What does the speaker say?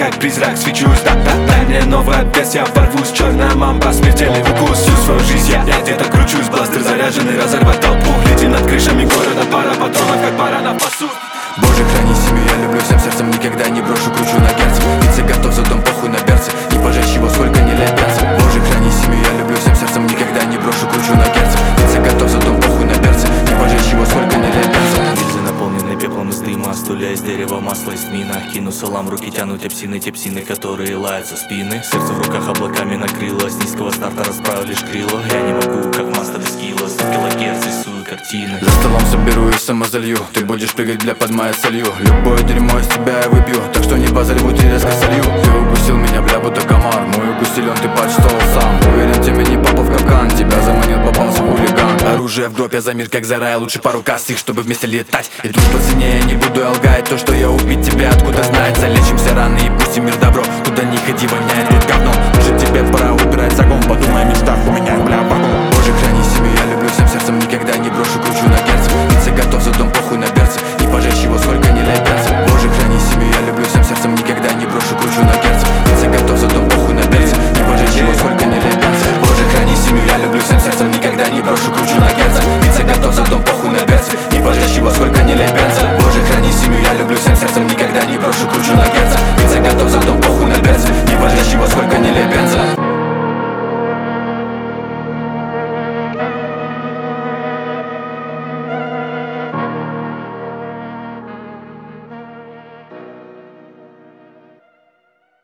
как призрак свечусь. Дай мне новый обвес, я ворвусь. Черная мамба, смертельный укус. Всю свою жизнь я где-то кручусь. Бластер заряженный, разорвать толпу. Лети над крышами города, пара патронов, как барана пасут. Боже, храни семью, я люблю всем сердцем, никогда не брошу, кручу на герц. Ведь готов, за дом похуй на берце, не пожечь его, сколько не лепятся. Боже, храни семью, я люблю всем сердцем, никогда не брошу, кручу на герц. Ведь готов, за дом похуй на берце, не пожечь его, сколько не лепятся. Гильзы наполнены пеплом из дыма, стулья из дерева, масло из тмина. Кину салам, руки тянут те псины, которые лаются спины. Сердце в руках облаками накрыло, с низкого старта расправили шкрило. Я не могу, как маста без кило, 100 килогерц рисую картины. За столом соберу и самозалью, ты будешь прыгать, бля, под моей солью. Любое дерьмо из тебя я выпью, так что не базарь, будь и резко солью. Ты укусил меня, бля, будто комар, мой укус силен, ты почувствовал сам. Уверен, тебе не попал в капкан, тебя заманил, попался хулиган. Оружие в гроб, я за мир как за рай, лучше пару кассик, чтобы вместе летать. Иду по цене, я не буду лгать, то, что я убить тебя, откуда знает. Залечимся раны и пустим мир добро, куда ни ходи, воняет